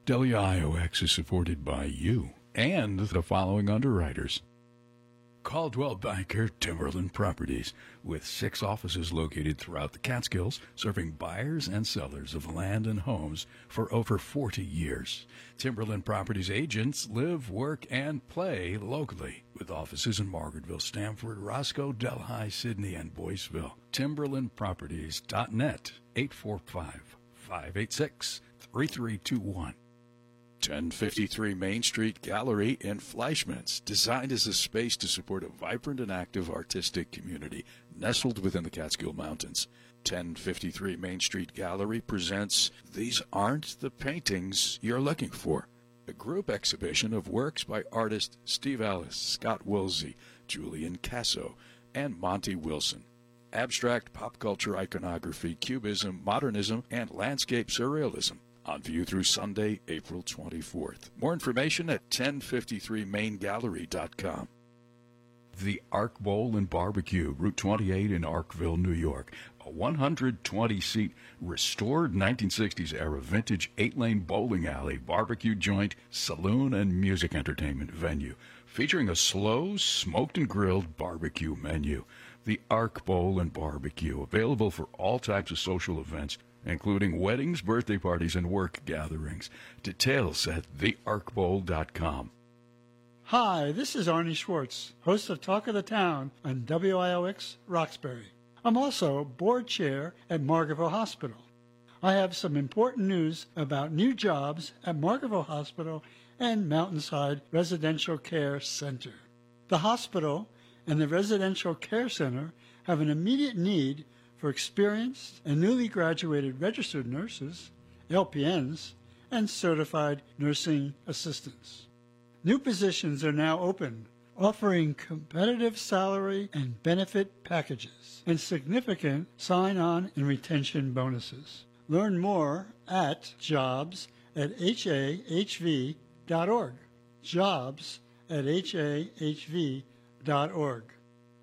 WIOX is supported by you and the following underwriters. Caldwell Banker Timberland Properties, with 6 offices located throughout the Catskills, serving buyers and sellers of land and homes for over 40 years. Timberland Properties agents live, work, and play locally, with offices in Margaretville, Stamford, Roscoe, Delhi, Sydney, and Boyceville. TimberlandProperties.net, 845-586-3321. 1053 Main Street Gallery in Fleischmann's, designed as a space to support a vibrant and active artistic community nestled within the Catskill Mountains. 1053 Main Street Gallery presents These Aren't the Paintings You're Looking For, a group exhibition of works by artists Steve Ellis, Scott Woolsey, Julian Casso, and Monty Wilson. Abstract pop culture iconography, cubism, modernism, and landscape surrealism. On view through Sunday, April 24th. More information at 1053maingallery.com. The Ark Bowl and Barbecue, Route 28 in Arkville, New York. A 120-seat, restored 1960s-era vintage 8-lane bowling alley, barbecue joint, saloon, and music entertainment venue, featuring a slow, smoked and grilled barbecue menu. The Ark Bowl and Barbecue, available for all types of social events, including weddings, birthday parties, and work gatherings. Details at thearkbowl.com. Hi, this is Arnie Schwartz, host of Talk of the Town on WIOX Roxbury. I'm also board chair at Margaretville Hospital. I have some important news about new jobs at Margaretville Hospital and Mountainside Residential Care Center. The hospital and the Residential Care Center have an immediate need for experienced and newly graduated registered nurses, LPNs, and certified nursing assistants. New positions are now open, offering competitive salary and benefit packages and significant sign-on and retention bonuses. Learn more at jobs@hahv.org. jobs@hahv.org.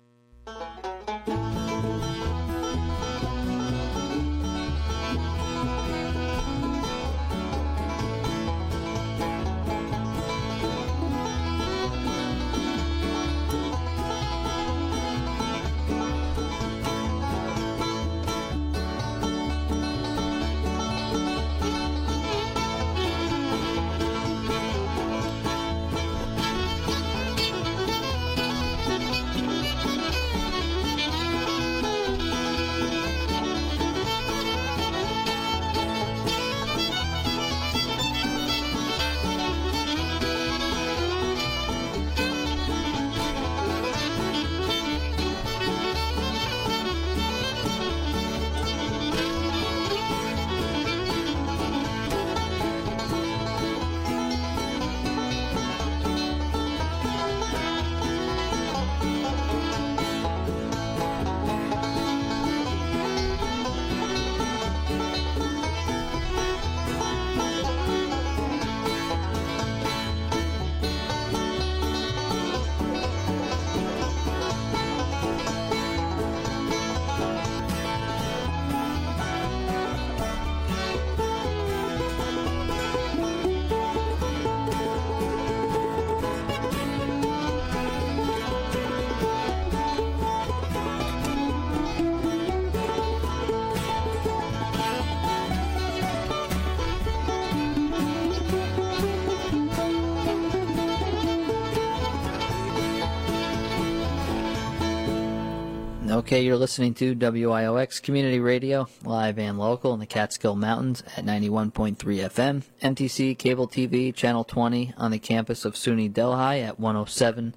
Okay, you're listening to WIOX Community Radio, live and local in the Catskill Mountains at 91.3 FM, MTC Cable TV, Channel 20 on the campus of SUNY Delhi at 107.5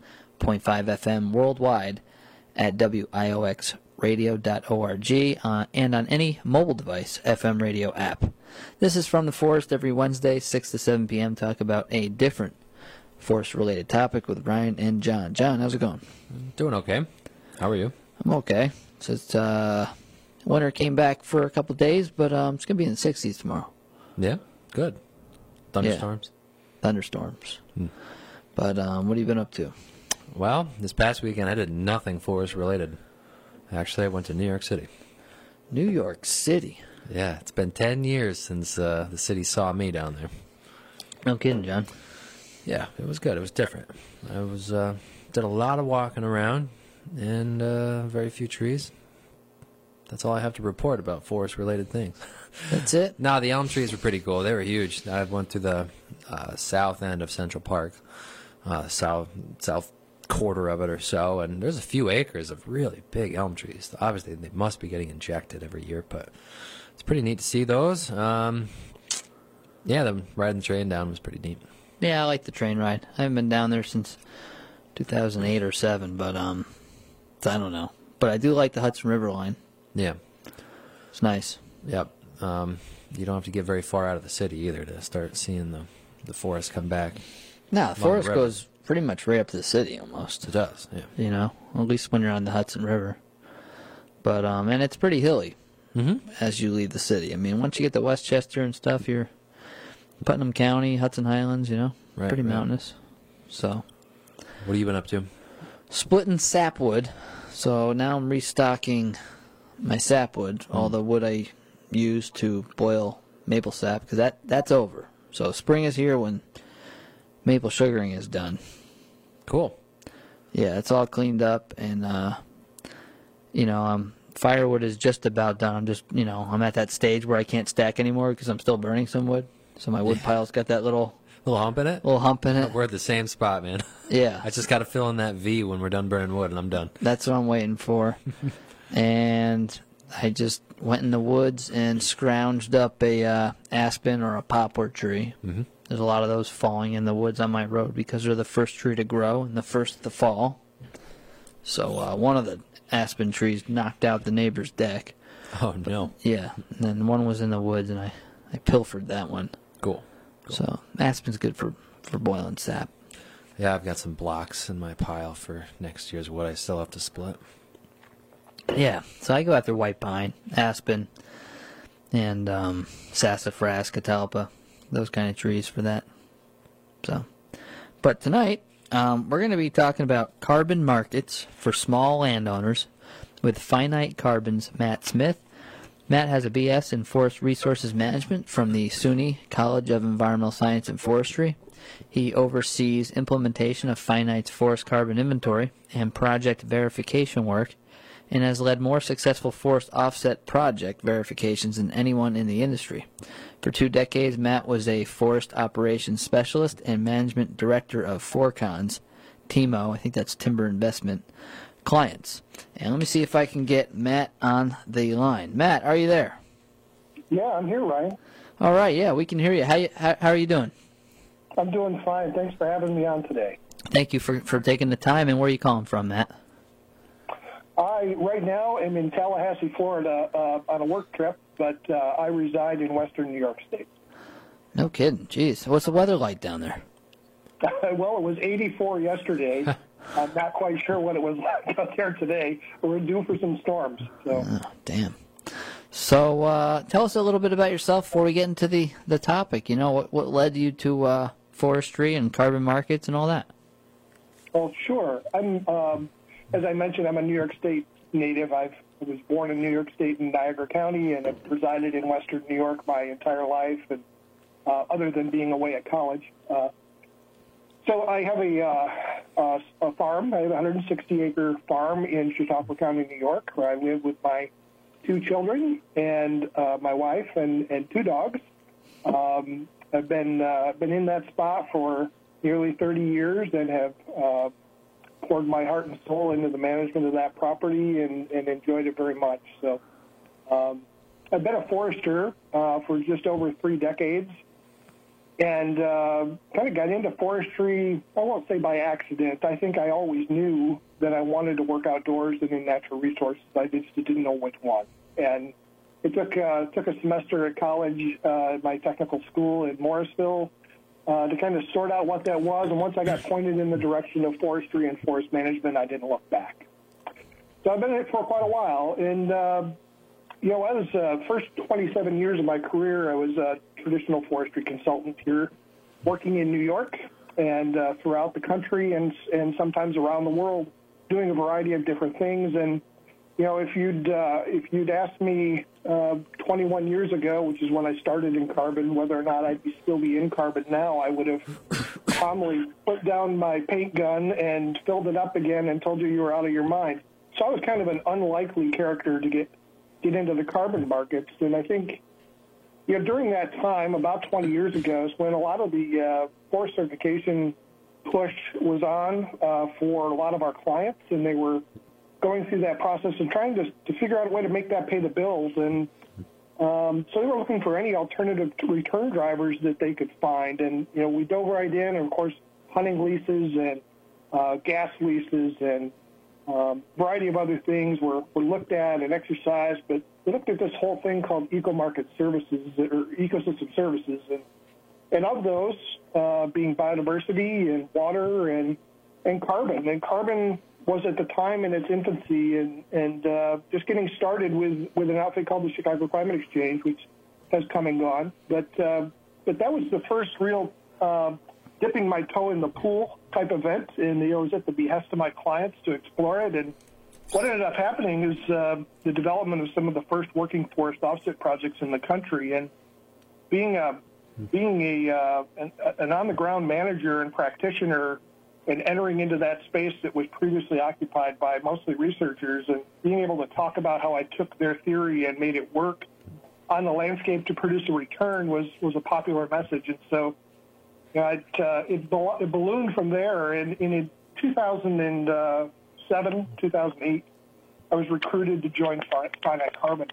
FM worldwide at WIOXradio.org and on any mobile device FM radio app. This is From the Forest every Wednesday, 6 to 7 p.m. Talk about a different forest-related topic with Ryan and John. John, how's it going? Doing okay. How are you? I'm okay. Since winter came back for a couple days, but it's going to be in the 60s tomorrow. Yeah? Good. Thunderstorms? Yeah. Thunderstorms. But what have you been up to? Well, this past weekend I did nothing forest-related. Actually, I went to New York City. New York City? Yeah, it's been 10 years since the city saw me down there. No kidding, John. Yeah, it was good. It was different. I was did a lot of walking around and very few trees. That's all I have to report about forest-related things. That's it? No, the elm trees were pretty cool. They were huge. I went through the south end of Central Park, south quarter of it or so, and there's a few acres of really big elm trees. Obviously, they must be getting injected every year, but it's pretty neat to see those. Yeah, the riding the train down was pretty neat. Yeah, I like the train ride. I haven't been down there since 2008 or 7, but I don't know. But I do like the Hudson River line. Yeah. It's nice. Yep. You don't have to get very far out of the city either to start seeing the forest come back. No, the forest goes pretty much right up to the city almost. It does, yeah. You know, at least when you're on the Hudson River. But, and it's pretty hilly as you leave the city. I mean, once you get to Westchester and stuff, you're Putnam County, Hudson Highlands, you know, pretty mountainous. So, what have you been up to? Splitting sapwood. So now I'm restocking my sapwood, all the wood I use to boil maple sap, because that's over. So spring is here when maple sugaring is done. Cool. Yeah, it's all cleaned up, and firewood is just about done. I'm just, I'm at that stage where I can't stack anymore because I'm still burning some wood. So my wood pile's got that little hump in it? Little hump in it. We're at the same spot, man. Yeah. I just got to fill in that V when we're done burning wood, and I'm done. That's what I'm waiting for. And I just went in the woods and scrounged up a aspen or a poplar tree. Mm-hmm. There's a lot of those falling in the woods on my road because they're the first tree to grow and the first to fall. So one of the aspen trees knocked out the neighbor's deck. Oh, no. Yeah. And then one was in the woods, and I pilfered that one. Cool. So aspen's good for boiling sap. Yeah, I've got some blocks in my pile for next year's wood I still have to split. Yeah, so I go after white pine, aspen, and sassafras, catalpa, those kind of trees for that. So, but tonight we're going to be talking about carbon markets for small landowners with Finite Carbon's Matt Smith. Matt has a BS in Forest Resources Management from the SUNY College of Environmental Science and Forestry. He oversees implementation of Finite's forest carbon inventory and project verification work, and has led more successful forest offset project verifications than anyone in the industry. For 2 decades, Matt was a forest operations specialist and management director of Forcon's, TIMO, I think that's Timber Investment, clients. And let me see if I can get Matt on the line. Matt, are you there? Yeah, I'm here, Ryan. All right, yeah, we can hear you. How are you doing? I'm doing fine. Thanks for having me on today. Thank you for taking the time. And where are you calling from, Matt? I, right now, am in Tallahassee, Florida, on a work trip, but I reside in western New York State. No kidding. Jeez. What's the weather like down there? Well, it was 84 yesterday. I'm not quite sure what it was like out there today. We're due for some storms. So. Oh, damn. So tell us a little bit about yourself before we get into the topic. You know, what led you to forestry and carbon markets and all that? Well, sure. I'm, as I mentioned, I'm a New York State native. I was born in New York State in Niagara County and have resided in western New York my entire life, and other than being away at college. So I have a farm. I have a 160-acre farm in Chautauqua County, New York, where I live with my 2 children and my wife and 2 dogs. I've been in that spot for nearly 30 years and have poured my heart and soul into the management of that property and enjoyed it very much. So I've been a forester for just over 3 decades. And kind of got into forestry, I won't say by accident. I think I always knew that I wanted to work outdoors and in natural resources. I just didn't know which one. And it took a semester at college, my technical school in Morrisville, to kind of sort out what that was. And once I got pointed in the direction of forestry and forest management, I didn't look back. So I've been in it for quite a while. And I was first 27 years of my career, I was a traditional forestry consultant here, working in New York and throughout the country and sometimes around the world, doing a variety of different things. And if you'd asked me 21 years ago, which is when I started in carbon, whether or not I'd still be in carbon now, I would have calmly put down my paint gun and filled it up again and told you were out of your mind. So I was kind of an unlikely character to get into the carbon markets. And I think, during that time, about 20 years ago, is when a lot of the forest certification push was on for a lot of our clients, and they were going through that process and trying to figure out a way to make that pay the bills. And so they were looking for any alternative return drivers that they could find. And, we dove right in, and, of course, hunting leases and gas leases and variety of other things were looked at and exercised. But we looked at this whole thing called eco-market services or ecosystem services. And of those being biodiversity and water and carbon. And carbon was at the time in its infancy and just getting started with an outfit called the Chicago Climate Exchange, which has come and gone. But that was the first real dipping my toe in the pool type event, and it was at the behest of my clients to explore it. And what ended up happening is the development of some of the first working forest offset projects in the country. And being an on-the-ground manager and practitioner and entering into that space that was previously occupied by mostly researchers, and being able to talk about how I took their theory and made it work on the landscape to produce a return was a popular message. And so it ballooned from there. And in 2007, 2008, I was recruited to join Finite Carbon.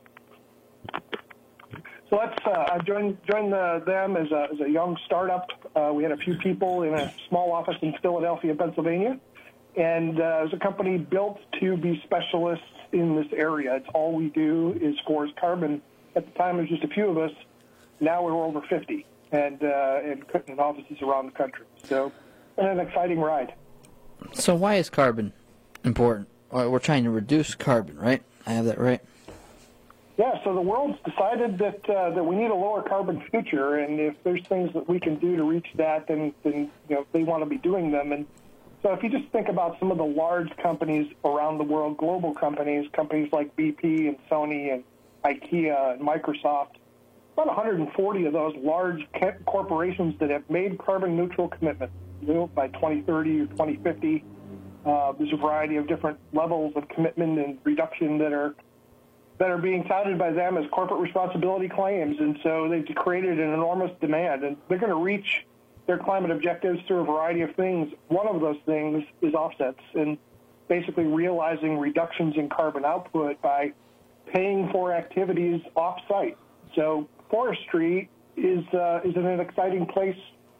So I joined them as a young startup. We had a few people in a small office in Philadelphia, Pennsylvania, and it was a company built to be specialists in this area. It's all we do is forest carbon. At the time, there was just a few of us. Now we're over 50, and offices around the country. So, an exciting ride. So why is carbon important? We're trying to reduce carbon, right? I have that right? Yeah, so the world's decided that we need a lower carbon future, and if there's things that we can do to reach that, then they want to be doing them. And so if you just think about some of the large companies around the world, global companies like BP and Sony and IKEA and Microsoft, about 140 of those large corporations that have made carbon neutral commitments by 2030 or 2050. There's a variety of different levels of commitment and reduction that are being touted by them as corporate responsibility claims. And so they've created an enormous demand, and they're going to reach their climate objectives through a variety of things. One of those things is offsets, and basically realizing reductions in carbon output by paying for activities off-site. So forestry is an exciting place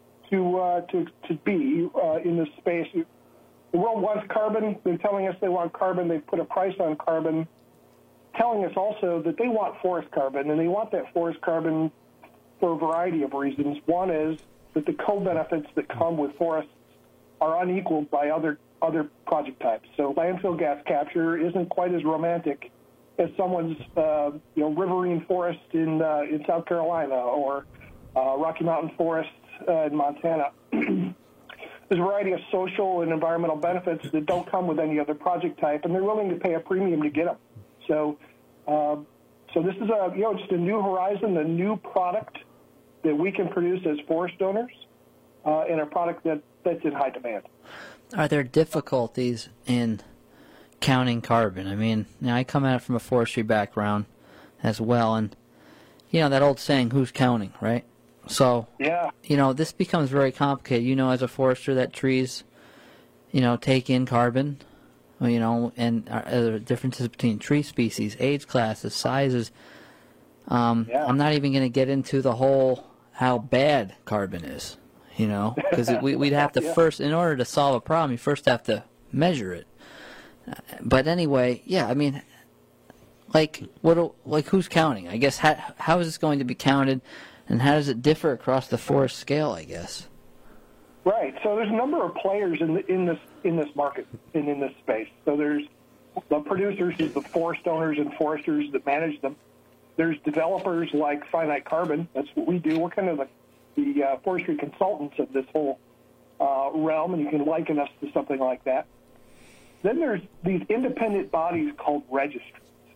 to be in this space. The world wants carbon. They're telling us they want carbon. They've put a price on carbon, telling us also that they want forest carbon, and they want that forest carbon for a variety of reasons. One is that the co-benefits that come with forests are unequaled by other project types. So landfill gas capture isn't quite as romantic as someone's riverine forest in South Carolina or Rocky Mountain forests in Montana. There's a variety of social and environmental benefits that don't come with any other project type, and they're willing to pay a premium to get them. So this is just a new horizon, a new product that we can produce as forest owners, and a product that's in high demand. Are there difficulties in counting carbon? I mean, I come at it from a forestry background as well, and that old saying, "Who's counting?" Right? So yeah, this becomes very complicated. As a forester, that trees, take in carbon. And there are differences between tree species, age classes, sizes. I'm not even going to get into the whole how bad carbon is, because we'd have to first, in order to solve a problem, you first have to measure it. But anyway, who's counting? I guess how is this going to be counted, and how does it differ across the forest scale? I guess. Right. So there's a number of players in this market and in this space. So there's the producers, the forest owners and foresters that manage them. There's developers like Finite Carbon. That's what we do. We're kind of the forestry consultants of this whole realm, and you can liken us to something like that. Then there's these independent bodies called registries.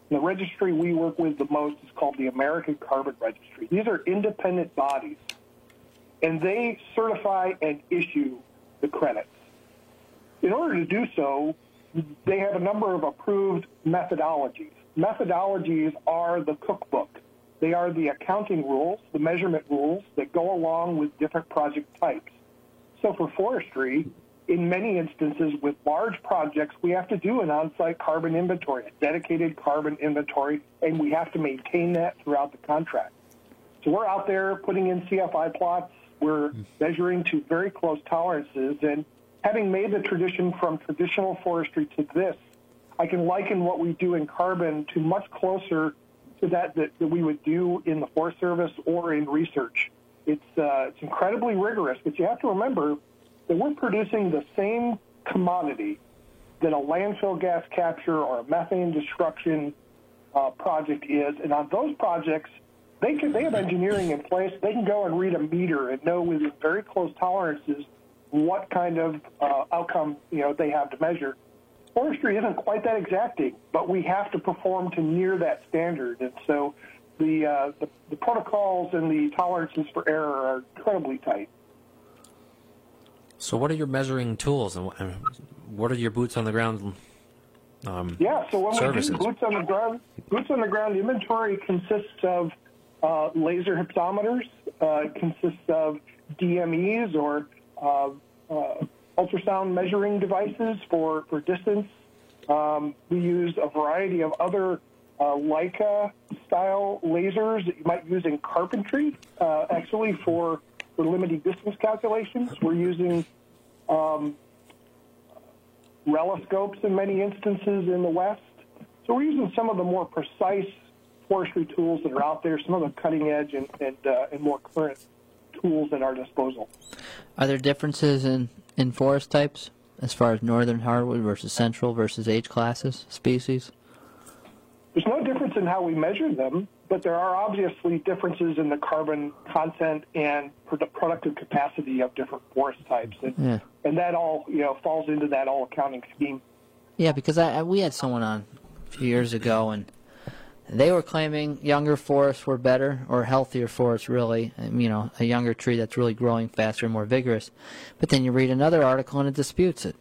The registry we work with the most is called the American Carbon Registry. These are independent bodies, and they certify and issue the credits. In order to do so, they have a number of approved methodologies. Methodologies are the cookbook. They are the accounting rules, the measurement rules that go along with different project types. So for forestry, in many instances with large projects, we have to do an on-site carbon inventory, a dedicated carbon inventory, and we have to maintain that throughout the contract. So we're out there putting in CFI plots. We're measuring to very close tolerances, and having made the tradition from traditional forestry to this, I can liken what we do in carbon to much closer to that we would do in the Forest Service or in research. It's incredibly rigorous, but you have to remember that we're producing the same commodity that a landfill gas capture or a methane destruction project is. And on those projects, they have engineering in place. They can go and read a meter and know within very close tolerances what kind of outcome they have to measure. Forestry isn't quite that exacting, but we have to perform to near that standard. And so the protocols and the tolerances for error are incredibly tight. So what are your measuring tools, and what are your boots on the ground so when services? we do boots on the ground inventory consists of laser hypsometers, consists of DMEs or ultrasound measuring devices for distance. We use a variety of other Leica-style lasers that you might use in carpentry, actually for limiting distance calculations. We're using reloscopes in many instances in the West. So we're using some of the more precise forestry tools that are out there, some of the cutting edge and more current tools at our disposal. Are there differences in forest types as far as northern hardwood versus central versus age classes, species? There's no difference in how we measure them, but there are obviously differences in the carbon content and productive capacity of different forest types. And that all falls into that all accounting scheme. Yeah, because we had someone on a few years ago, and they were claiming younger forests were better, or healthier forests, really. A younger tree that's really growing faster and more vigorous. But then you read another article and it disputes it.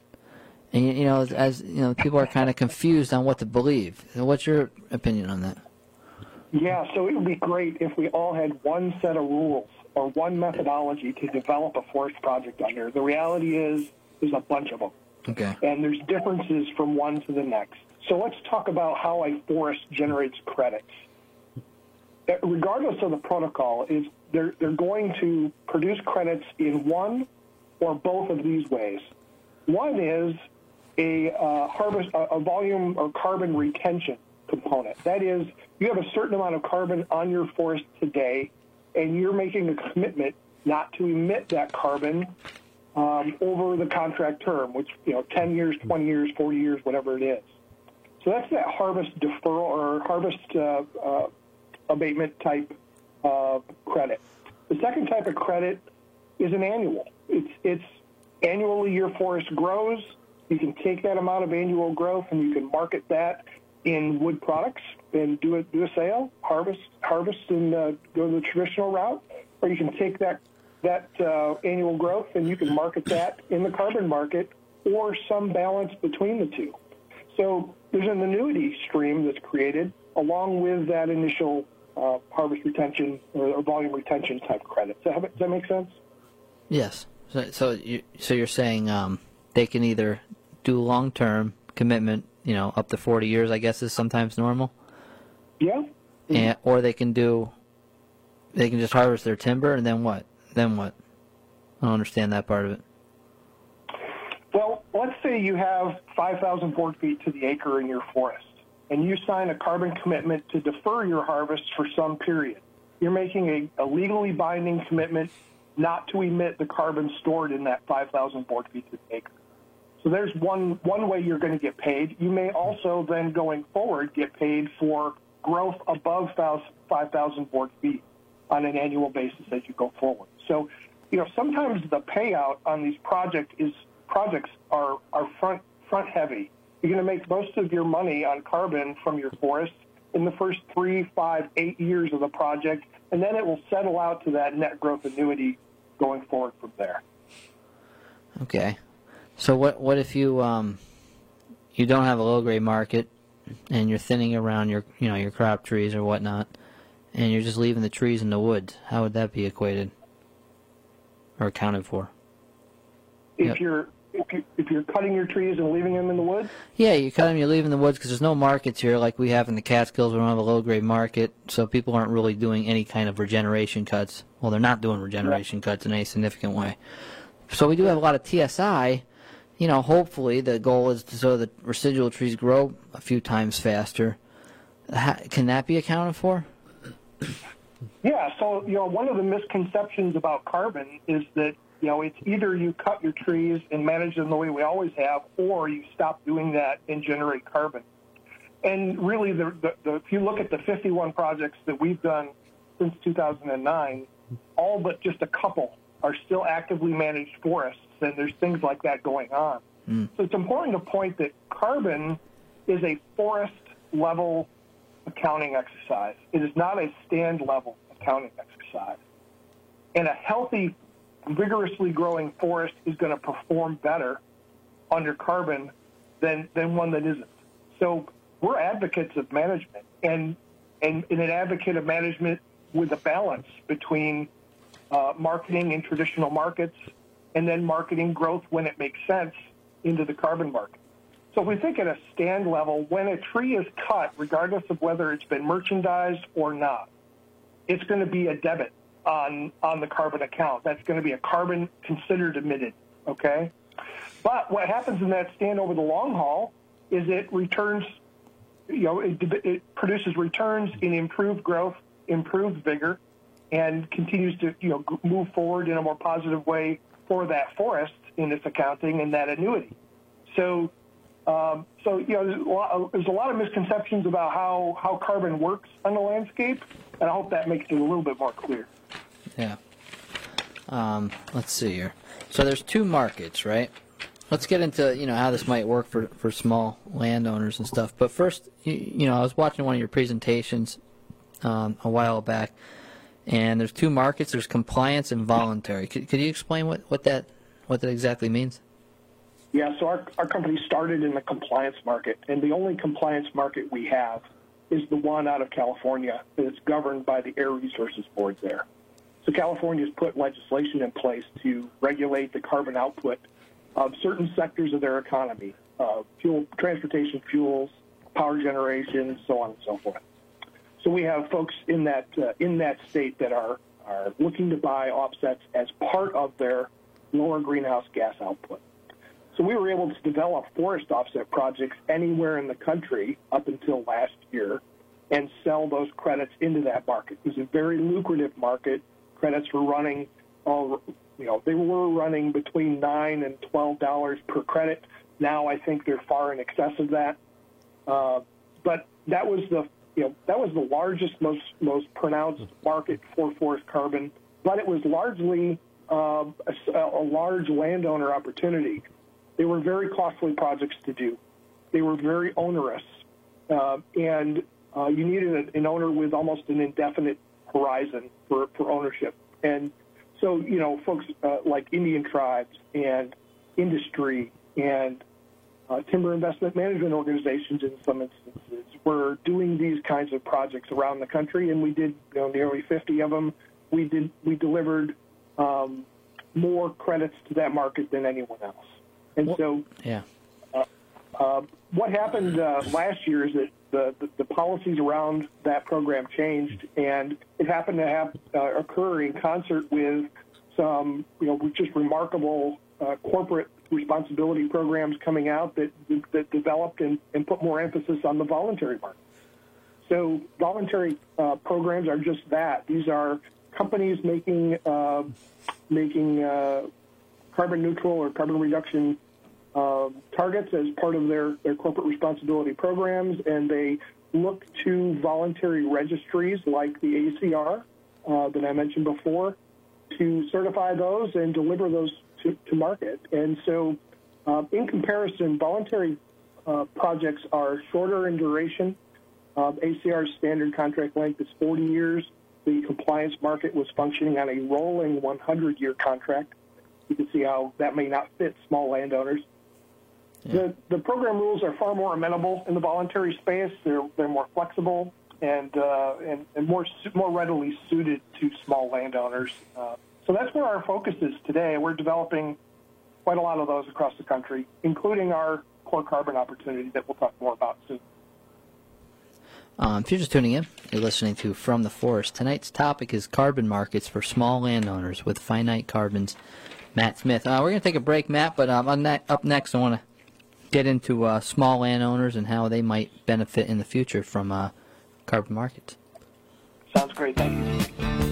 And, people are kind of confused on what to believe. What's your opinion on that? Yeah, so it would be great if we all had one set of rules or one methodology to develop a forest project under. The reality is there's a bunch of them. Okay. And there's differences from one to the next. So let's talk about how a forest generates credits. Regardless of the protocol, they're going to produce credits in one or both of these ways. One is a volume or carbon retention component. That is, you have a certain amount of carbon on your forest today, and you're making a commitment not to emit that carbon over the contract term, which 10 years, 20 years, 40 years, whatever it is. So that's that harvest deferral or harvest abatement type credit. The second type of credit is an annual. It's annually your forest grows. You can take that amount of annual growth and you can market that in wood products and do a sale, harvest and go the traditional route, or you can take that annual growth and you can market that in the carbon market or some balance between the two. So there's an annuity stream that's created along with that initial harvest retention or volume retention type credit. Does that make sense? Yes. So you're saying they can either do long-term commitment, up to 40 years, I guess is sometimes normal. Yeah. Or they can just harvest their timber, and then what? I don't understand that part of it. Well, let's say you have 5,000 board feet to the acre in your forest, and you sign a carbon commitment to defer your harvest for some period. You're making a legally binding commitment not to emit the carbon stored in that 5,000 board feet to the acre. So there's one way you're going to get paid. You may also then going forward get paid for growth above 5,000 board feet on an annual basis as you go forward. So, sometimes the payout on these projects are front heavy. You're going to make most of your money on carbon from your forest in the first 3, 5, 8 years of the project, and then it will settle out to that net growth annuity going forward from there. Okay. So what if you you don't have a low grade market and you're thinning around your your crop trees or whatnot, and you're just leaving the trees in the woods? How would that be equated or accounted for? If you're cutting your trees and leaving them in the woods? Yeah, you cut them, you leave them in the woods because there's no markets here like we have in the Catskills. We don't have a low-grade market, so people aren't really doing any kind of regeneration cuts. Well, they're not doing regeneration cuts in any significant way. So we do have a lot of TSI. Hopefully the goal is so the residual trees grow a few times faster. Can that be accounted for? Yeah, so, one of the misconceptions about carbon is that it's either you cut your trees and manage them the way we always have, or you stop doing that and generate carbon. And really, if you look at the 51 projects that we've done since 2009, all but just a couple are still actively managed forests, and there's things like that going on. So it's important to point that carbon is a forest-level accounting exercise. It is not a stand-level accounting exercise. And a healthy, vigorously growing forest is going to perform better under carbon than one that isn't. So we're advocates of management, and an advocate of management with a balance between marketing in traditional markets and then marketing growth when it makes sense into the carbon market. So if we think at a stand level, when a tree is cut, regardless of whether it's been merchandised or not, it's going to be a debit on the carbon account. That's going to be a carbon considered emitted, okay? But what happens in that stand over the long haul is it returns, it produces returns in improved growth, improved vigor, and continues to, move forward in a more positive way for that forest in its accounting and that annuity. So there's a lot of misconceptions about how carbon works on the landscape, and I hope that makes it a little bit more clear. Yeah. Let's see here. So there's two markets, right? Let's get into how this might work for small landowners and stuff. But first, I was watching one of your presentations a while back, and there's two markets. There's compliance and voluntary. Could you explain what that exactly means? Yeah, so our company started in the compliance market, and the only compliance market we have is the one out of California that's governed by the Air Resources Board there. So California's put legislation in place to regulate the carbon output of certain sectors of their economy, transportation fuels, power generation, so on and so forth. So we have folks in that state that are looking to buy offsets as part of their lower greenhouse gas output. So we were able to develop forest offset projects anywhere in the country up until last year and sell those credits into that market. It was a very lucrative market. Credits were running, they were running between $9 and $12 per credit. Now I think they're far in excess of that. But that was the largest, most pronounced market for forest carbon. But it was largely a large landowner opportunity. They were very costly projects to do. They were very onerous, and you needed an owner with almost an indefinite horizon for ownership. And so, folks like Indian tribes and industry and timber investment management organizations in some instances were doing these kinds of projects around the country, and we did nearly 50 of them. We delivered more credits to that market than anyone else. And so what happened last year is that the policies around that program changed, and it happened to occur in concert with some, just remarkable corporate responsibility programs coming out that developed and put more emphasis on the voluntary market. So voluntary programs are just that. These are companies making carbon neutral or carbon reduction targets as part of their corporate responsibility programs, and they look to voluntary registries like the ACR that I mentioned before to certify those and deliver those to market. And so in comparison, voluntary projects are shorter in duration. ACR's standard contract length is 40 years. The compliance market was functioning on a rolling 100-year contract. You can see how that may not fit small landowners. Yeah. The program rules are far more amenable in the voluntary space. They're more flexible and more readily suited to small landowners. So that's where our focus is today. We're developing quite a lot of those across the country, including our core carbon opportunity that we'll talk more about soon. If you're just tuning in, you're listening to From the Forest. Tonight's topic is carbon markets for small landowners with Finite Carbon's Matt Smith. We're going to take a break, Matt, but up next I want to get into small landowners and how they might benefit in the future from carbon markets. Sounds great. Thank you.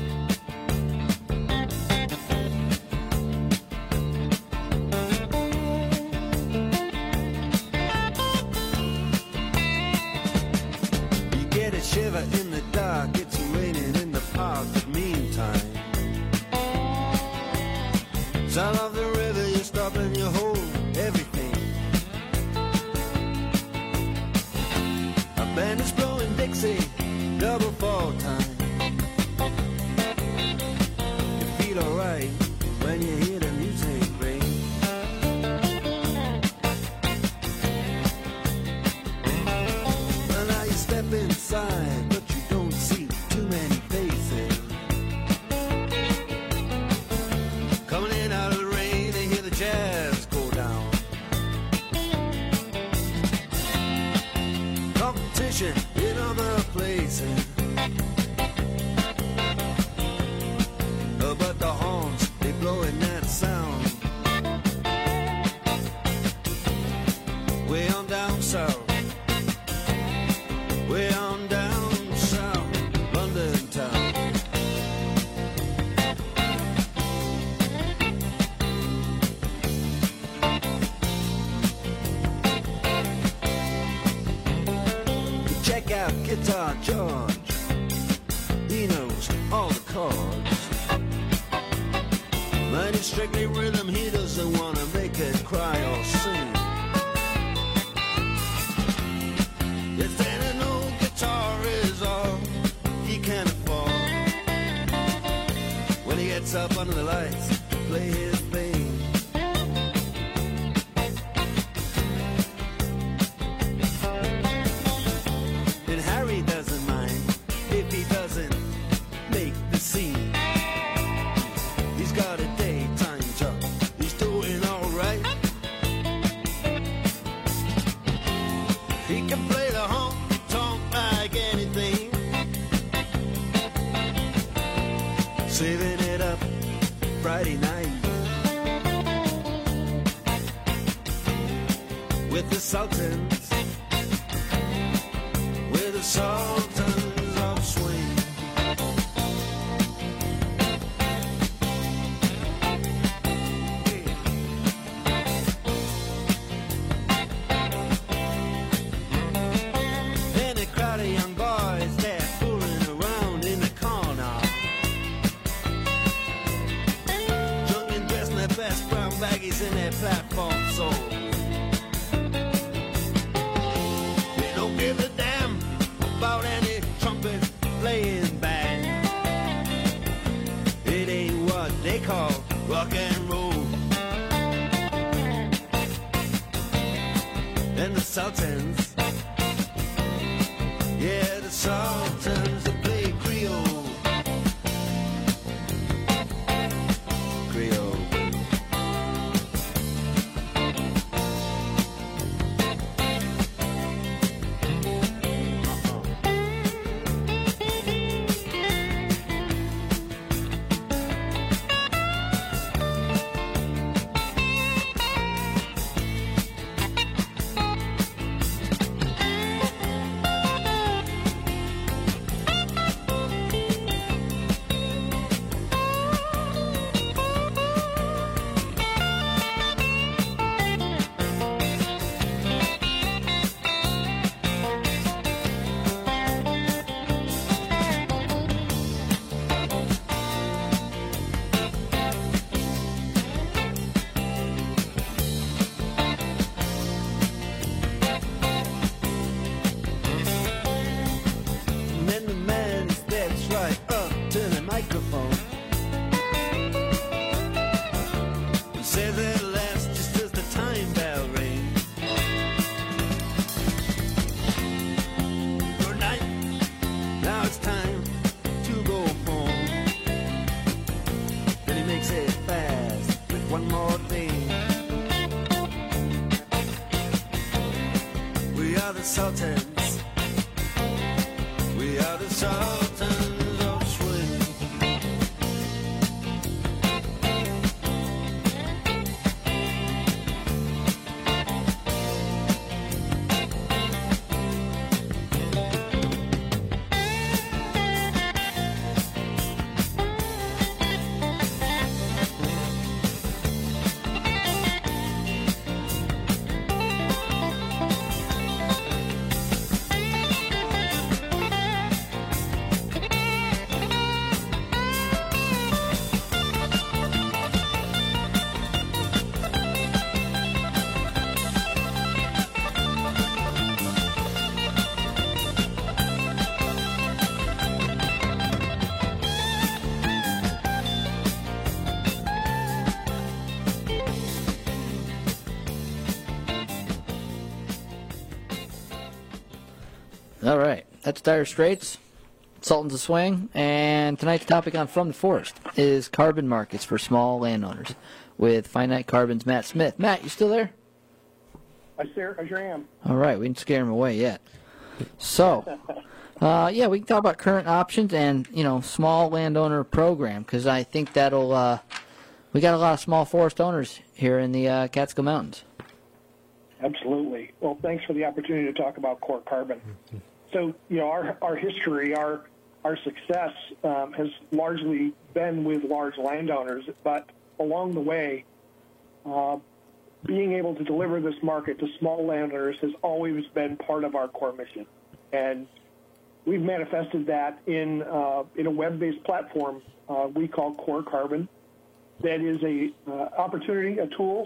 Shiver in the dark, it's raining in the park, but meantime, sound of the river, you stop and you hold everything. A band is blowing Dixie, double fall time. You feel alright when you hear the music ring. Well, now you step inside, but you don't see too many faces. Coming in out of the rain, they hear the jazz go down. Competition in other places, but the horns, they blowing that sound. Way on down south, way on down south, London town. Check out Guitar George, he knows all the chords. But it's strictly rhythm, he doesn't want to make it cry or sing. If an old guitar is all he can afford, when he gets up under the lights to play his thing. And Harry doesn't mind if he doesn't make the scene. He's got a daytime job, he's doing alright. He can play the honky-tonk like anything, saving it up Friday night with the Sultans, with the Sultans of Swing. And a crowd of young boys, they're fooling around in the corner, drunk and dressed in their best brown baggies in their platform soles. They don't give a damn about any trumpet playing band. It ain't what they call rock and roll. And the Sultans, yeah, the Sultans that play Creole. Creole. are the sultans. We are the sultans of swing. All right, that's Dire Straits, Sultans of Swing, and tonight's topic on From the Forest is carbon markets for small landowners with Finite Carbon's Matt Smith. Matt, you still there? I sure am. All right, we didn't scare him away yet. So, yeah, we can talk about current options and, small landowner program, because I think that'll, we got a lot of small forest owners here in the Catskill Mountains. Absolutely. Well, thanks for the opportunity to talk about Core Carbon. So, our history, our success has largely been with large landowners, but along the way, being able to deliver this market to small landowners has always been part of our core mission. And we've manifested that in a web-based platform we call Core Carbon. That is a opportunity, a tool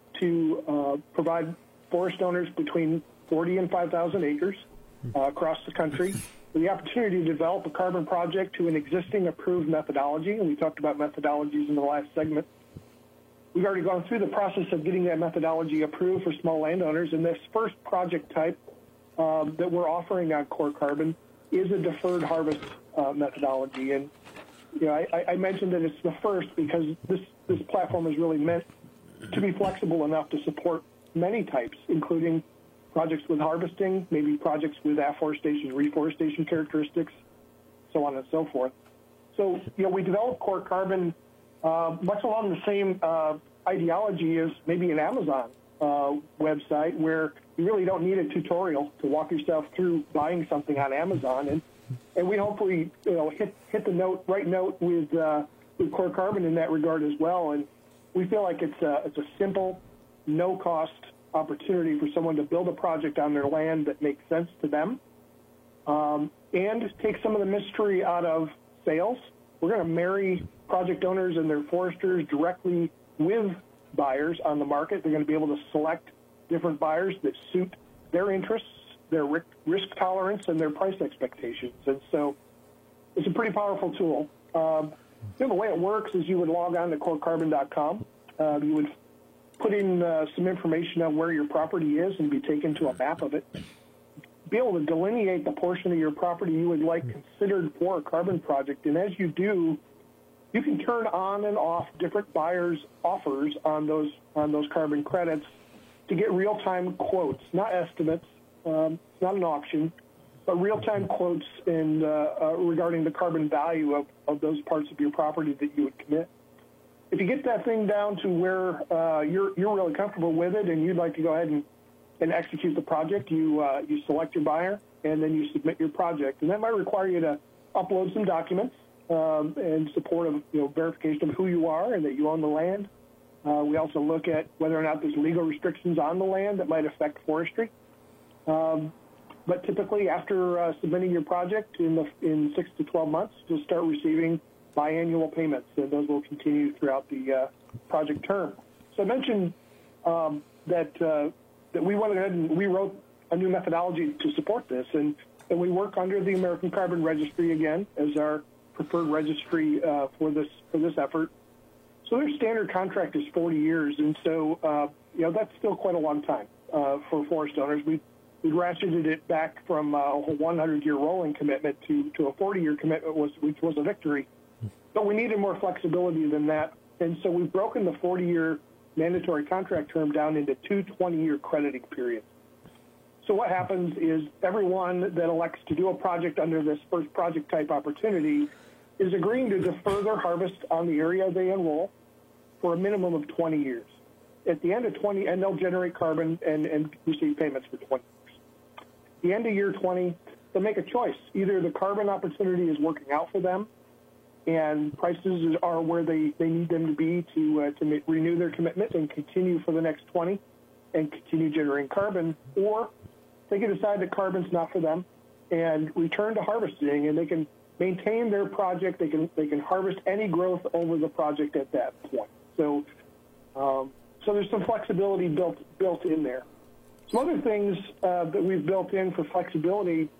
to provide forest owners between 40 and 5,000 acres across the country with the opportunity to develop a carbon project to an existing approved methodology. And we talked about methodologies in the last segment. We've already gone through the process of getting that methodology approved for small landowners. And this first project type that we're offering on Core Carbon is a deferred harvest methodology. And I mentioned that it's the first because this platform is really meant to be flexible enough to support many types, including projects with harvesting, maybe projects with afforestation, reforestation characteristics, so on and so forth. So, we developed Core Carbon much along the same ideology as maybe an Amazon website, where you really don't need a tutorial to walk yourself through buying something on Amazon. And we hopefully hit the right note with Core Carbon in that regard as well. And we feel like it's a simple, no-cost opportunity for someone to build a project on their land that makes sense to them, and take some of the mystery out of sales. We're going to marry project owners and their foresters directly with buyers on the market. They're going to be able to select different buyers that suit their interests, their risk tolerance, and their price expectations. And so it's a pretty powerful tool. The way it works is you would log on to corecarbon.com. You would put in some information on where your property is and be taken to a map of it. Be able to delineate the portion of your property you would like considered for a carbon project. And as you do, you can turn on and off different buyers' offers on those carbon credits to get real-time quotes, not estimates. It's not an auction, but real-time quotes regarding the carbon value of those parts of your property that you would commit. If you get that thing down to where you're really comfortable with it and you'd like to go ahead and execute the project, you select your buyer and then you submit your project. And that might require you to upload some documents in support of verification of who you are and that you own the land. We also look at whether or not there's legal restrictions on the land that might affect forestry. But typically, after submitting your project in 6 to 12 months, you'll start receiving biannual payments, and those will continue throughout the project term. So I mentioned that we went ahead and we wrote a new methodology to support this, and we work under the American Carbon Registry again as our preferred registry for this effort. So their standard contract is 40 years, and so that's still quite a long time for forest owners. We ratcheted it back from a 100-year rolling commitment to a 40-year commitment, which was a victory. But we needed more flexibility than that, and so we've broken the 40-year mandatory contract term down into two 20-year crediting periods. So what happens is everyone that elects to do a project under this first project type opportunity is agreeing to defer their harvest on the area they enroll for a minimum of 20 years. At the end of 20, and they'll generate carbon and receive payments for 20 years. At the end of year 20, they'll make a choice. Either the carbon opportunity is working out for them and prices are where they need them to be to renew their commitment and continue for the next 20 and continue generating carbon, or they can decide that carbon's not for them and return to harvesting, and they can maintain their project. They can harvest any growth over the project at that point. So there's some flexibility built in there. Some other things that we've built in for flexibility.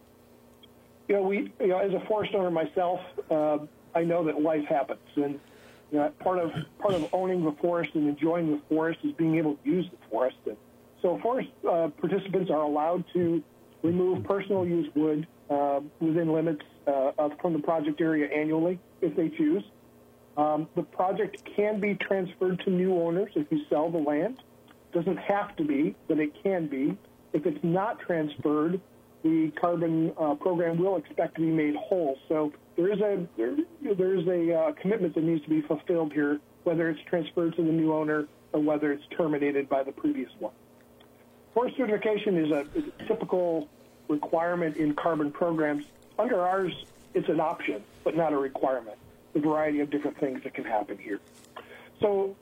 As a forest owner myself, I know that life happens, and part of owning the forest and enjoying the forest is being able to use the forest. And so forest participants are allowed to remove personal use wood within limits from the project area annually if they choose. The project can be transferred to new owners if you sell the land. It doesn't have to be, but it can be. If it's not transferred, the carbon program will expect to be made whole. So there is a commitment that needs to be fulfilled here, whether it's transferred to the new owner or whether it's terminated by the previous one. Forest certification is a typical requirement in carbon programs. Under ours, it's an option, but not a requirement. A variety of different things that can happen here. So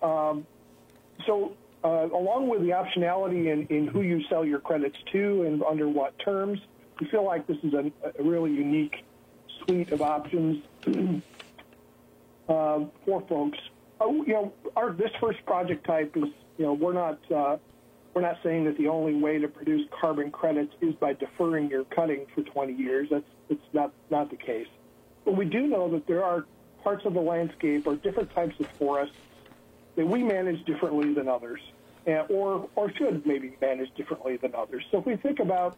along with the optionality in who you sell your credits to and under what terms, we feel like this is a really unique suite of options for folks. This first project type is, we're not saying that the only way to produce carbon credits is by deferring your cutting for 20 years. It's not the case. But we do know that there are parts of the landscape or different types of forests that we manage differently than others, or should maybe manage differently than others. So if we think about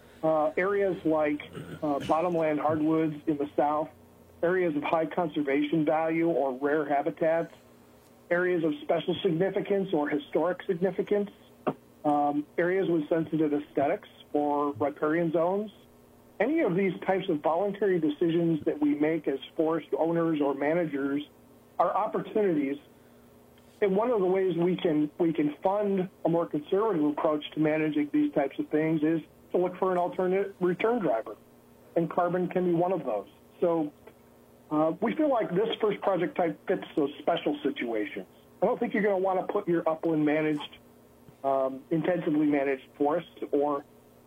areas like bottomland hardwoods in the south, areas of high conservation value or rare habitats, areas of special significance or historic significance, areas with sensitive aesthetics or riparian zones, any of these types of voluntary decisions that we make as forest owners or managers are opportunities. And one of the ways we can fund a more conservative approach to managing these types of things is to look for an alternate return driver, and carbon can be one of those. So we feel like this first project type fits those special situations. I don't think you're going to want to put your upland managed, intensively managed forest, or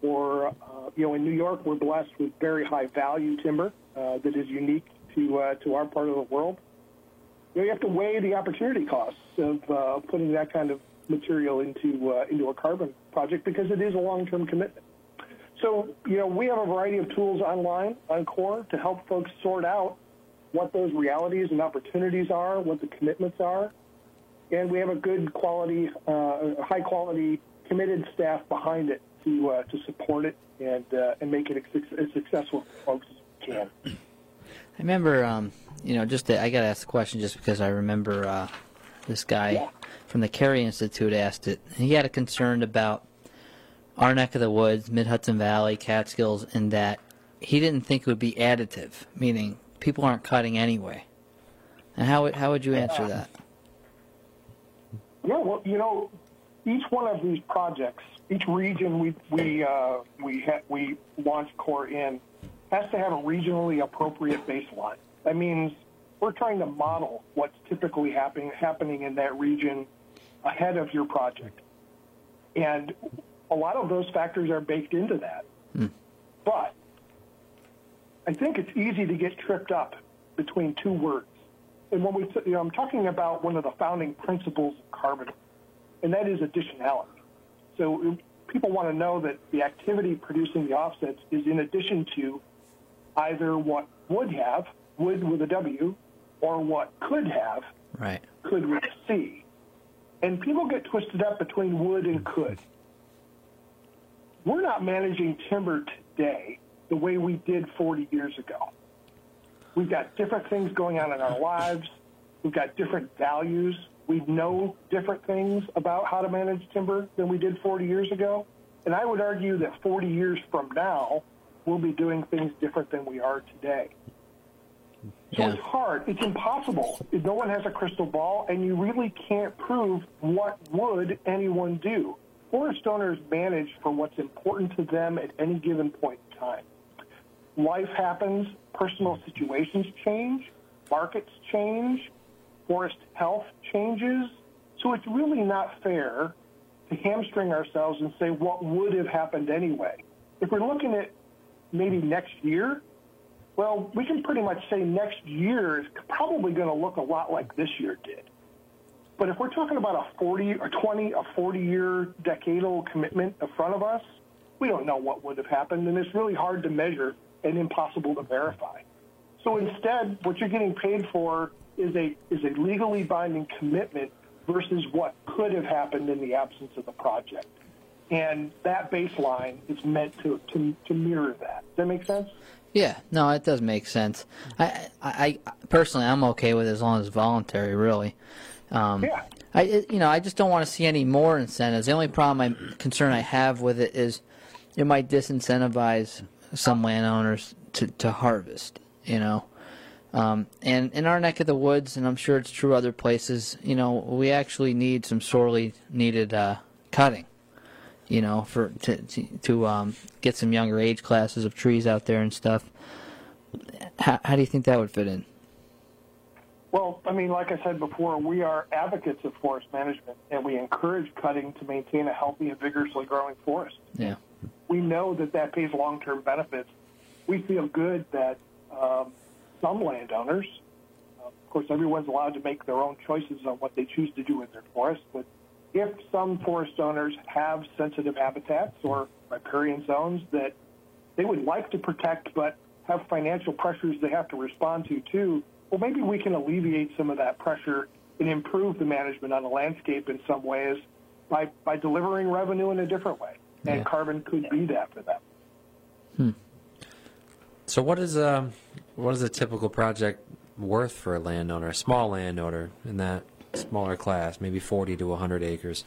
in New York, we're blessed with very high value timber that is unique to our part of the world. You have to weigh the opportunity costs of putting that kind of material into a carbon project, because it is a long-term commitment. So, we have a variety of tools online on CORE to help folks sort out what those realities and opportunities are, what the commitments are, and we have a good quality, high-quality, committed staff behind it to support it and make it as successful for folks as we can. I remember, I got to ask the question just because I remember this guy from the Carey Institute asked it. He had a concern about our neck of the woods, Mid-Hudson Valley, Catskills, and that he didn't think it would be additive, meaning people aren't cutting anyway. And how would you answer that? Yeah, well, each one of these projects, each region we launch CORE in has to have a regionally appropriate baseline. That means we're trying to model what's typically happening in that region ahead of your project. And a lot of those factors are baked into that. But I think it's easy to get tripped up between two words. And when I'm talking about one of the founding principles of carbon, and that is additionality. So people want to know that the activity producing the offsets is in addition to either what would have, would with a W, or what could have, right, could with a C. And people get twisted up between would and could. We're not managing timber today the way we did 40 years ago. We've got different things going on in our lives. We've got different values. We know different things about how to manage timber than we did 40 years ago. And I would argue that 40 years from now, we'll be doing things different than we are today. So it's hard. It's impossible. No one has a crystal ball, and you really can't prove what would anyone do. Forest owners manage for what's important to them at any given point in time. Life happens, personal situations change, markets change, forest health changes. So it's really not fair to hamstring ourselves and say what would have happened anyway. If we're looking at maybe next year, well, we can pretty much say next year is probably going to look a lot like this year did. But if we're talking about a 40-year decadal commitment in front of us, we don't know what would have happened, and it's really hard to measure and impossible to verify. So instead, what you're getting paid for is a legally binding commitment versus what could have happened in the absence of the project. And that baseline is meant to mirror that. Does that make sense? Yeah, no, it does make sense. I personally, I'm okay with it as long as it's voluntary, really. Yeah. I just don't want to see any more incentives. The only concern I have with it is it might disincentivize some landowners to harvest, And in our neck of the woods, and I'm sure it's true other places, we actually need some sorely needed cutting, to get some younger age classes of trees out there and stuff. How do you think that would fit in? Well, I mean, like I said before, we are advocates of forest management, and we encourage cutting to maintain a healthy and vigorously growing forest. Yeah. We know that pays long-term benefits. We feel good that some landowners, of course, everyone's allowed to make their own choices on what they choose to do with their forest, but if some forest owners have sensitive habitats or riparian zones that they would like to protect but have financial pressures they have to respond to too, well, maybe we can alleviate some of that pressure and improve the management on the landscape in some ways by delivering revenue in a different way. And carbon could be that for them. So what is a typical project worth for a landowner, a small landowner in that smaller class, maybe 40 to 100 acres?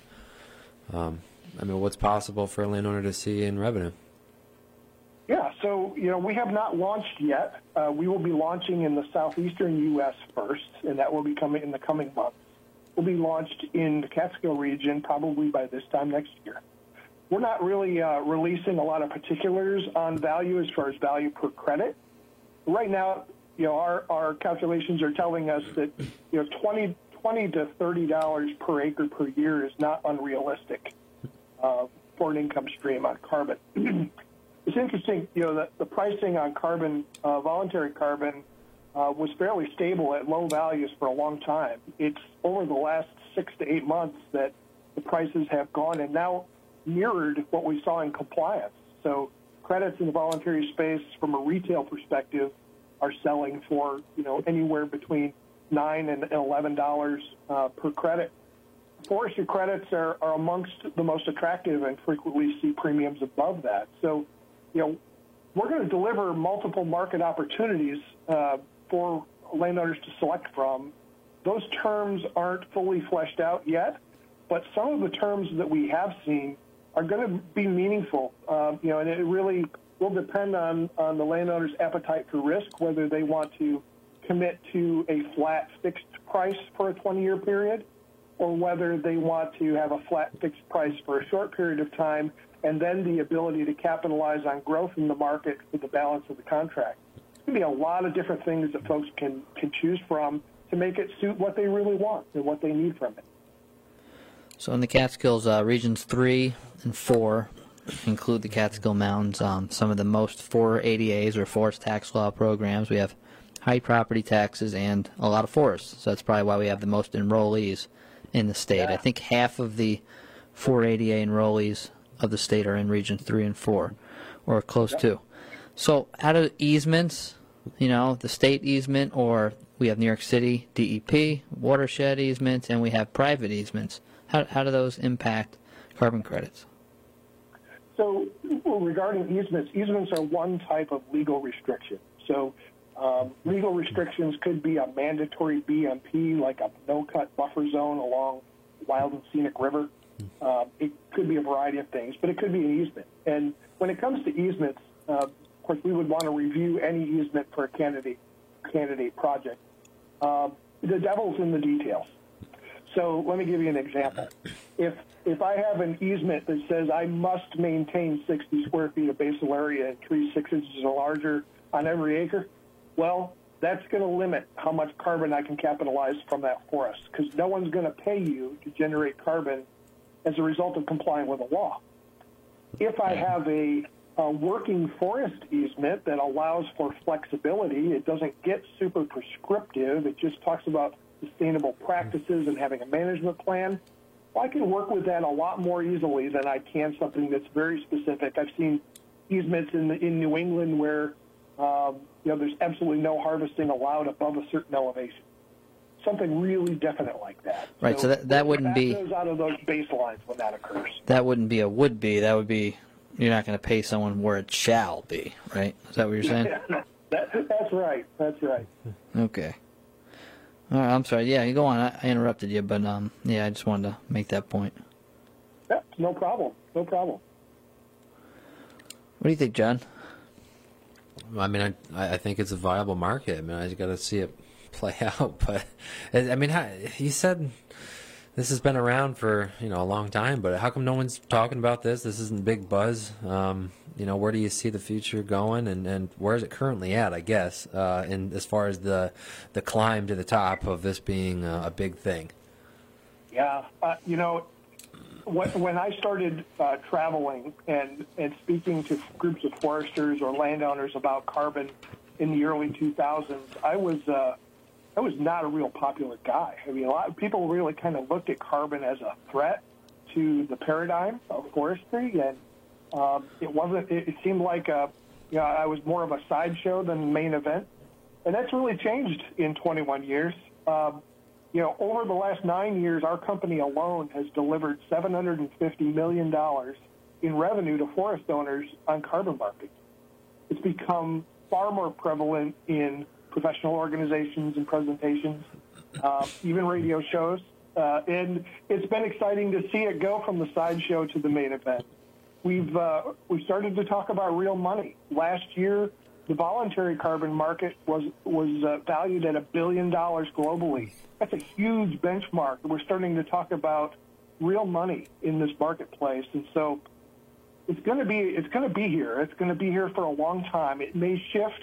What's possible for a landowner to see in revenue? Yeah, so, we have not launched yet. We will be launching in the southeastern U.S. first, and that will be coming in the coming months. We'll be launched in the Catskill region probably by this time next year. We're not really releasing a lot of particulars on value as far as value per credit. Right now, our calculations are telling us that, $20 to $30 per acre per year is not unrealistic for an income stream on carbon. It's interesting, the pricing on carbon, voluntary carbon, was fairly stable at low values for a long time. It's over the last 6 to 8 months that the prices have gone and now mirrored what we saw in compliance. So credits in the voluntary space from a retail perspective are selling for, anywhere between $9 and $11 per credit. Forestry credits are amongst the most attractive and frequently see premiums above that. So, we're going to deliver multiple market opportunities for landowners to select from. Those terms aren't fully fleshed out yet, but some of the terms that we have seen are going to be meaningful, and it really will depend on the landowner's appetite for risk, whether they want to commit to a flat fixed price for a 20-year period, or whether they want to have a flat fixed price for a short period of time, and then the ability to capitalize on growth in the market for the balance of the contract. There's going to be a lot of different things that folks can choose from to make it suit what they really want and what they need from it. So in the Catskills, regions 3 and 4 include the Catskill Mountains. Some of the most 4 ADAs, or forest tax law programs. We have high property taxes and a lot of forests. So that's probably why we have the most enrollees in the state. Yeah. I think half of the 4 ADA enrollees of the state are in regions 3 and 4, or close to. So how do easements, the state easement, or we have New York City DEP, watershed easements, and we have private easements. How do those impact carbon credits? So regarding easements are one type of legal restriction. So legal restrictions could be a mandatory BMP, like a no-cut buffer zone along Wild and Scenic River. It could be a variety of things, but it could be an easement. And when it comes to easements, of course, we would want to review any easement for a candidate project. The devil's in the details. So let me give you an example. If I have an easement that says I must maintain 60 square feet of basal area and trees 6 inches or larger on every acre, well, that's going to limit how much carbon I can capitalize from that forest, because no one's going to pay you to generate carbon as a result of complying with the law. If I have a working forest easement that allows for flexibility, it doesn't get super prescriptive, it just talks about sustainable practices and having a management plan, well, I can work with that a lot more easily than I can something that's very specific. I've seen easements in New England where there's absolutely no harvesting allowed above a certain elevation. Something really definite like that. Right, so that wouldn't be... That goes out of those baselines when that occurs. That wouldn't be a would be. That would be, you're not going to pay someone where it shall be, right? Is that what you're saying? That's right. That's right. Okay. All right, I'm sorry. Yeah, you go on. I interrupted you, but I just wanted to make that point. Yeah, no problem. No problem. What do you think, John? I mean, I think it's a viable market. I mean, I just got to see it play out. But I mean, he said this has been around for a long time. But how come no one's talking about this? This isn't big buzz. Where do you see the future going, and where is it currently at? I guess, and as far as the climb to the top of this being a big thing. Yeah, when I started traveling and speaking to groups of foresters or landowners about carbon in the early 2000s, I was not a real popular guy. I mean, a lot of people really kind of looked at carbon as a threat to the paradigm of forestry, and it wasn't. It seemed like I was more of a sideshow than the main event, and that's really changed in 21 years. Over the last 9 years, our company alone has delivered $750 million in revenue to forest owners on carbon markets. It's become far more prevalent in professional organizations and presentations, even radio shows, and it's been exciting to see it go from the sideshow to the main event. We've started to talk about real money. Last year, the voluntary carbon market was valued at $1 billion globally. That's a huge benchmark. We're starting to talk about real money in this marketplace, and so it's going to be here. It's going to be here for a long time. It may shift.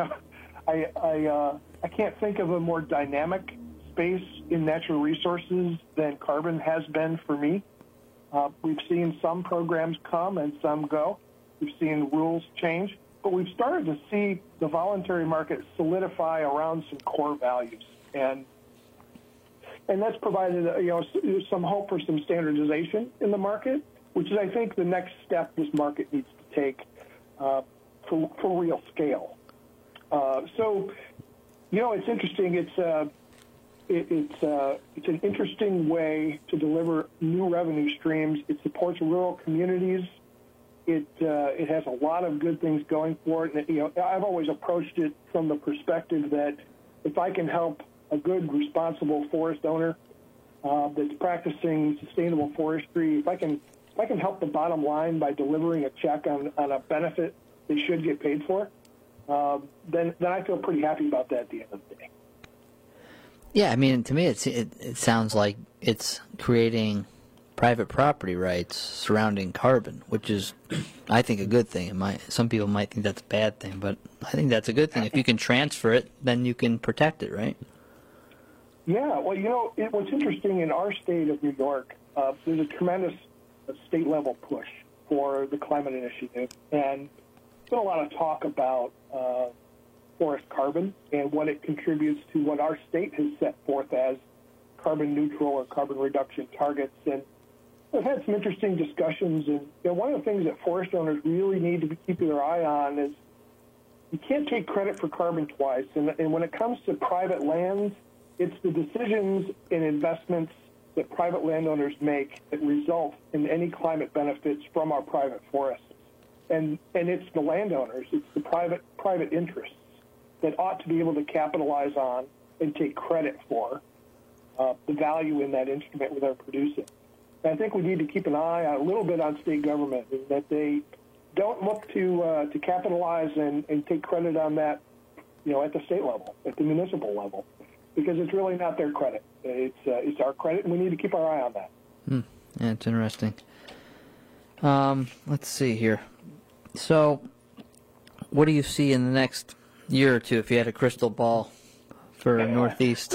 I can't think of a more dynamic space in natural resources than carbon has been for me. We've seen some programs come and some go. We've seen rules change, but we've started to see the voluntary market solidify around some core values, and that's provided some hope for some standardization in the market, which is, I think, the next step this market needs to take for real scale. It's interesting. It's an interesting way to deliver new revenue streams. It supports rural communities. It has a lot of good things going for it. And, I've always approached it from the perspective that if I can help a good, responsible forest owner that's practicing sustainable forestry, if I can help the bottom line by delivering a check on a benefit they should get paid for, then I feel pretty happy about that at the end of the day. Yeah, I mean, to me, it sounds like it's creating private property rights surrounding carbon, which is, I think, a good thing. Some people might think that's a bad thing, but I think that's a good thing. If you can transfer it, then you can protect it, right? Yeah, well, what's interesting in our state of New York, there's a tremendous state-level push for the climate initiative, and there's been a lot of talk about forest carbon and what it contributes to what our state has set forth as carbon neutral or carbon reduction targets. And we've had some interesting discussions. And one of the things that forest owners really need to be keeping their eye on is you can't take credit for carbon twice. And when it comes to private lands, it's the decisions and investments that private landowners make that result in any climate benefits from our private forests. And it's the landowners, it's the private interests that ought to be able to capitalize on and take credit for the value in that instrument they're producing. And I think we need to keep an eye a little bit on state government, and that they don't look to capitalize and take credit on that, at the state level, at the municipal level, because it's really not their credit. It's our credit, and we need to keep our eye on that. Yeah, it's interesting. Let's see here. So, what do you see in the next year or two if you had a crystal ball for Northeast?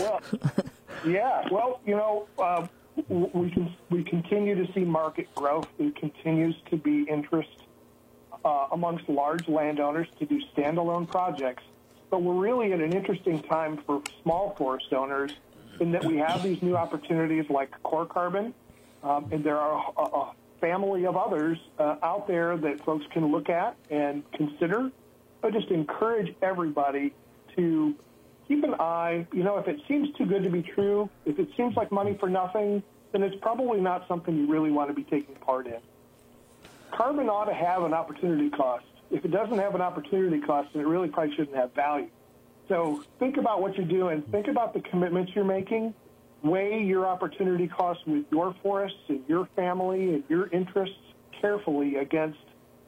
We continue to see market growth. There continues to be interest amongst large landowners to do standalone projects. But we're really at an interesting time for small forest owners in that we have these new opportunities like Core Carbon, and there are a family of others out there that folks can look at and consider. I just encourage everybody to keep an eye. If it seems too good to be true, if it seems like money for nothing, then it's probably not something you really want to be taking part in. Carbon ought to have an opportunity cost. If it doesn't have an opportunity cost, then it really probably shouldn't have value. So think about what you're doing. Think about the commitments you're making. Weigh your opportunity costs with your forests and your family and your interests carefully against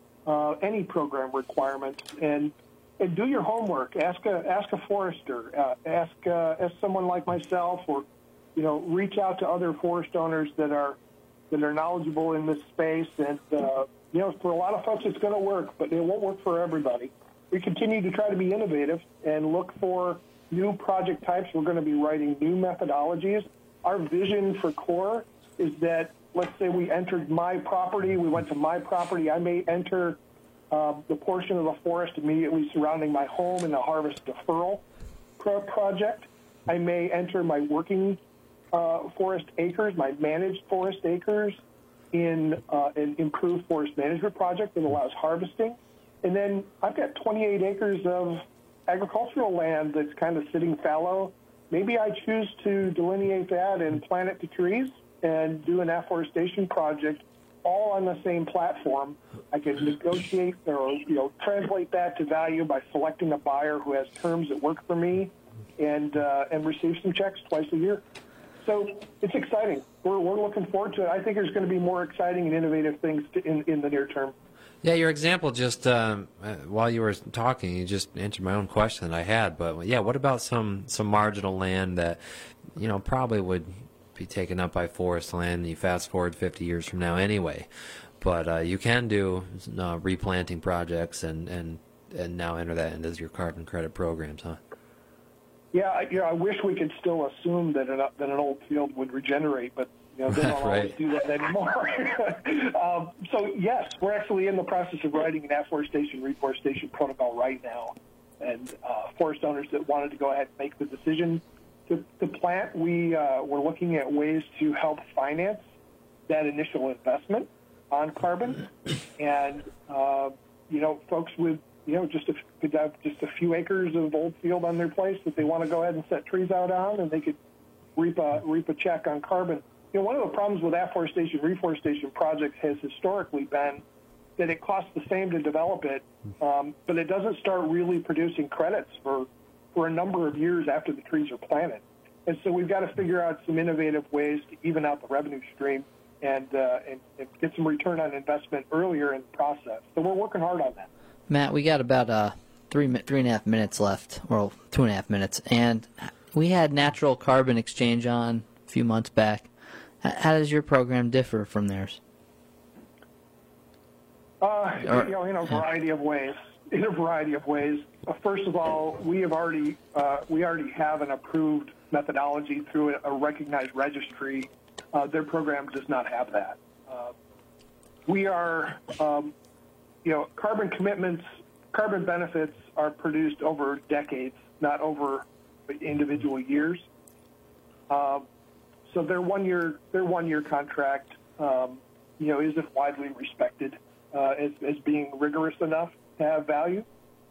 any program requirements, and do your homework. Ask a forester. Ask someone like myself, or reach out to other forest owners that are knowledgeable in this space. And for a lot of folks, it's going to work, but it won't work for everybody. We continue to try to be innovative and look for new project types. We're going to be writing new methodologies. Our vision for Core is that, let's say we entered my property, we went to my property, I may enter the portion of the forest immediately surrounding my home in a harvest deferral project. I may enter my working forest acres, my managed forest acres, in an improved forest management project that allows harvesting. And then I've got 28 acres of agricultural land that's kind of sitting fallow. Maybe I choose to delineate that and plant it to trees and do an afforestation project all on the same platform. I can negotiate or translate that to value by selecting a buyer who has terms that work for me, and receive some checks twice a year. So it's exciting. We're looking forward to it. I think there's going to be more exciting and innovative things in the near term. Yeah, your example just while you were talking, you just answered my own question that I had. But yeah, what about some marginal land that probably would be taken up by forest land? You fast forward 50 years from now, anyway. But you can do replanting projects and now enter that into your carbon credit programs, huh? Yeah, I wish we could still assume that an old field would regenerate, but they don't always do that anymore. So yes, we're actually in the process of writing an afforestation reforestation protocol right now, and forest owners that wanted to go ahead and make the decision to plant, we're looking at ways to help finance that initial investment on carbon, and folks with could have just a few acres of old field on their place that they want to go ahead and set trees out on, and they could reap a check on carbon. One of the problems with afforestation, reforestation projects has historically been that it costs the same to develop it, but it doesn't start really producing credits for a number of years after the trees are planted. And so we've got to figure out some innovative ways to even out the revenue stream and get some return on investment earlier in the process. So we're working hard on that. Matt, we got about 3.5 minutes left, or 2.5 minutes, and we had Natural Carbon Exchange on a few months back. How does your program differ from theirs? In a variety of ways. First of all, we already have an approved methodology through a recognized registry. Their program does not have that. We are, carbon commitments, carbon benefits are produced over decades, not over individual years. So their one-year contract, isn't widely respected as being rigorous enough to have value.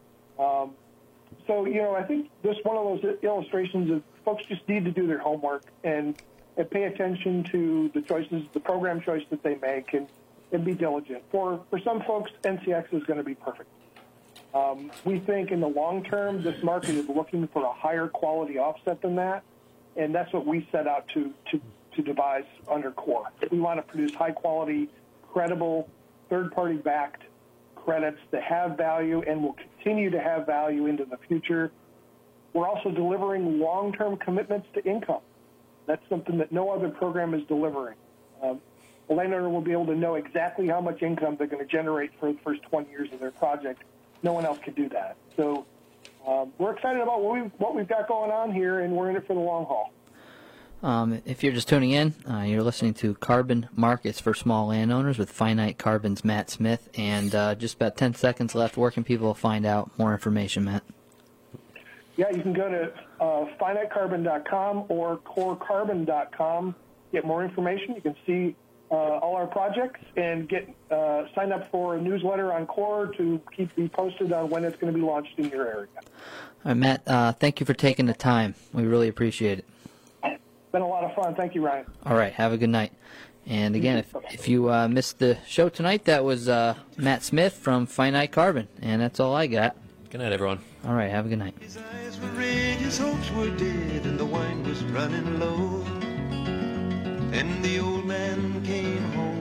I think this one of those illustrations of folks just need to do their homework and pay attention to the choices, the program choice that they make, and be diligent. For some folks, NCX is going to be perfect. We think in the long term, this market is looking for a higher quality offset than that, and that's what we set out to to devise under CORE. We want to produce high-quality, credible, third-party backed credits that have value and will continue to have value into the future. We're also delivering long-term commitments to income. That's something that no other program is delivering. A landowner will be able to know exactly how much income they're going to generate for the first 20 years of their project. No one else can do that. So we're excited about what we've got going on here, and we're in it for the long haul. If you're just tuning in, you're listening to Carbon Markets for Small Landowners with Finite Carbon's Matt Smith, and just about 10 seconds left. Where can people find out more information, Matt? Yeah, you can go to finitecarbon.com or corecarbon.com, get more information. You can see all our projects and get sign up for a newsletter on CORE to keep you posted on when it's going to be launched in your area. All right, Matt, thank you for taking the time. We really appreciate it. It's been a lot of fun. Thank you, Ryan. All right, have a good night. And again, if you missed the show tonight, that was Matt Smith from Finite Carbon, and that's all I got. Good night, everyone. All right, have a good night. His eyes were red, his hopes were dead, and the wine was running low. And the old man came home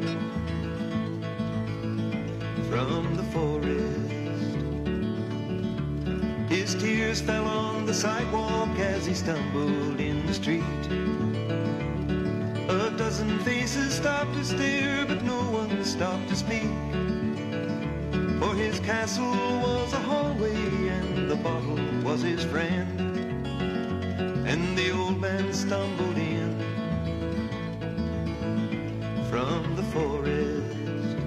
from the forest. His tears fell on the sidewalk as he stumbled in the street. A dozen faces stopped to stare, but no one stopped to speak. For his castle was a hallway, and the bottle was his friend. And the old man stumbled in from the forest.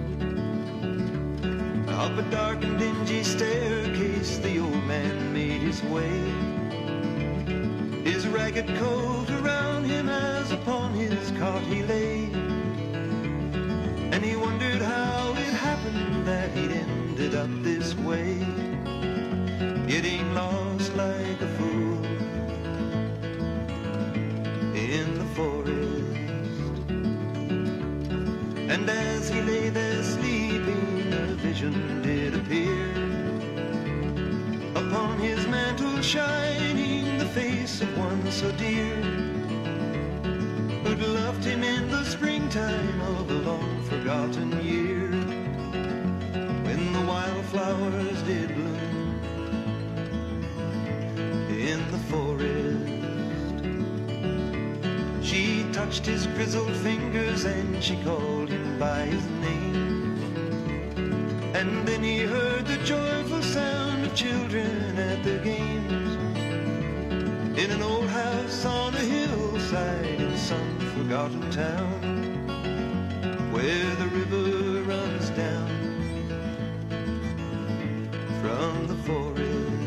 Up a dark and dingy staircase the old man made his way. His ragged coat around him as upon his cot he lay. And he wondered how it happened that he'd ended up this way, getting lost like a fool in the forest. And as he lay there sleeping, a vision did appear. Upon his mantle shining the face of one so dear, who'd loved him in the springtime of a long forgotten year, when the wildflowers did bloom in the forest. She touched his grizzled fingers and she called him by his name. And then he heard the joyful sound of children at their games, in an old house on a hillside in some forgotten town, where the river runs down from the forest.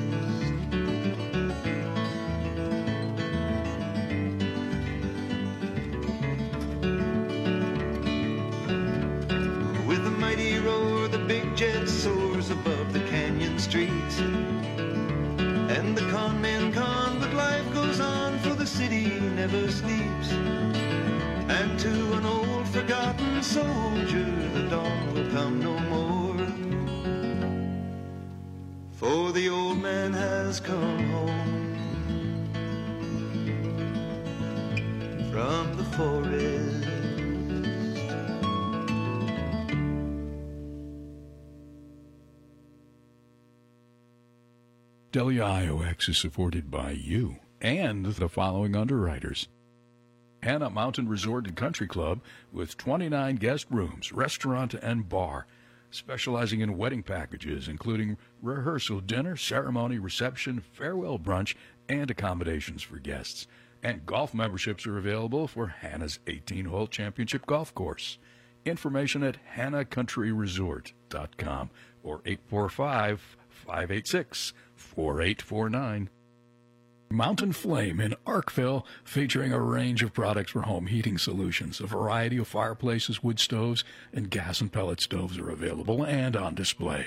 With a mighty roar, the big jet soars above the canyon streets, and the con men con, but life goes on, for the city never sleeps. And to an old forgotten soldier, the dawn will come no more, for the old man has come home from the forest. WIOX is supported by you and the following underwriters. Hannah Mountain Resort and Country Club with 29 guest rooms, restaurant and bar, specializing in wedding packages, including rehearsal, dinner, ceremony, reception, farewell brunch, and accommodations for guests. And golf memberships are available for Hannah's 18-hole championship golf course. Information at hannahcountryresort.com or 845-586-4849. Mountain Flame in Arkville, featuring a range of products for home heating solutions. A variety of fireplaces, wood stoves, and gas and pellet stoves are available and on display.